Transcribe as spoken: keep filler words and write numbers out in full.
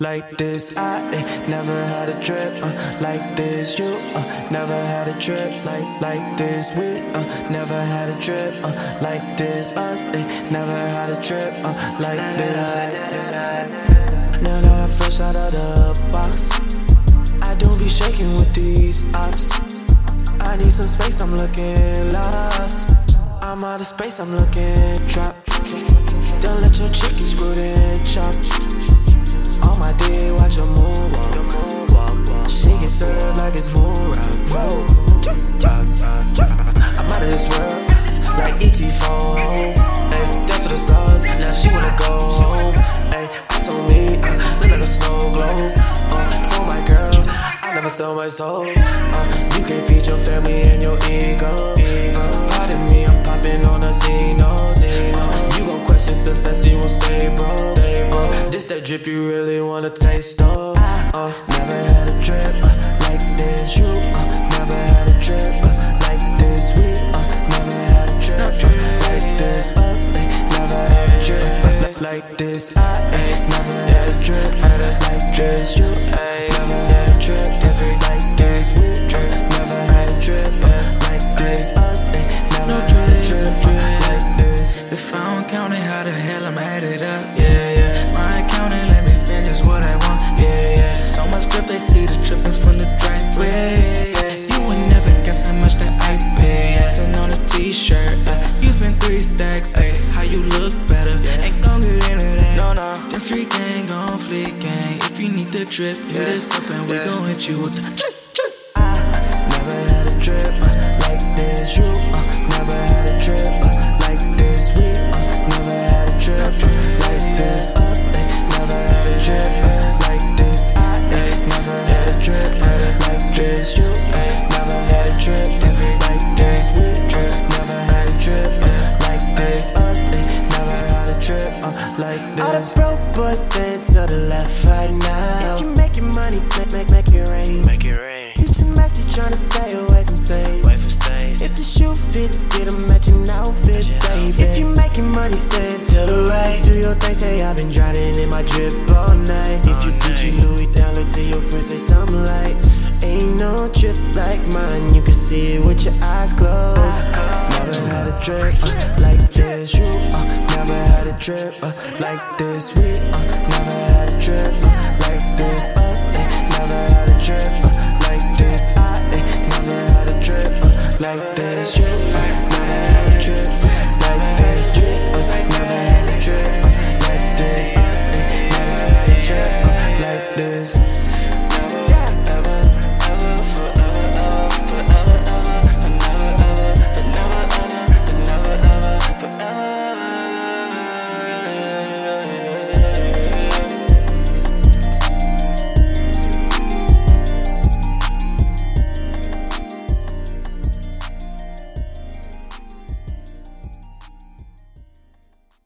Like this, I ain't never had a trip uh, like this. You uh, never had a trip like like this. We uh, never had a trip uh, like this. Us ain't never had a trip uh, like this. Now that I'm fresh out of the box, I don't be shaking with these ops. I need some space, I'm looking lost. I'm out of space, I'm looking trapped. Don't let your chicken screw and chop. On my D, watch her moonwalk. She get served like it's moon rock. I'm out of this world, like E T phone home. Ay, dance to the stars, now she wanna go home. Ay, eyes on me, uh, look like a snow globe. Uh, told my girl, I never sell my soul. Uh, you can't feed your family and your ego. Uh, pardon me, I'm popping on a Zeno. Uh, you gon' question success, you won't stay broke. Uh, this that drip you really wanna taste of. Uh, never had a drip uh, like this. You uh, never had a drip uh, like this. We uh, never had a drip uh, like this. Us ain't never had a drip uh, like this. I ain't never had a drip uh, like this. You ain't never had a drip uh, like this. We uh, never had a drip uh, like this. Us ain't never had a drip uh, like this. If I don't count it, how the hell I'm add it up? Yeah, yeah. My account and let me spend just what I want. Yeah, yeah. So much drip, they see the dripping from the driveway. Yeah, yeah. You would never guess how much that I pay. Yeah. Then on a t-shirt, uh, you spend three stacks. Ay, how you look better? Yeah. Ain't gon' get into that. No, no. Them free gang gon' fleek gang. If you need the drip, hit Yeah. us up and we Yeah. gon' hit you with the drip, drip. I never had a drip uh, like this. You uh, never had a drip uh, like this. We uh, never had a drip uh, like this. Us ain't never had a drip uh, like this. I ain't never had a drip uh, like this. You ain't never had a drip uh, like this. We uh, never had a drip uh, like this. Us ain't never had a drip uh, like All the this. broke boys stand to the left right now. If you making money, make, make, make it rain. Make it rain. You too messy tryna stay away from stage. Away from stays. If the shoe fits, get a matching outfit, baby. If you making money, stand to the right. Do your thing, say I've been drowning in my drip all night. If you Gucci Louis down, look to your friends, say something like, ain't no drip like mine. You can see it with your eyes closed. Never had a drip uh, like this. You uh, never had a drip uh, like this. We uh,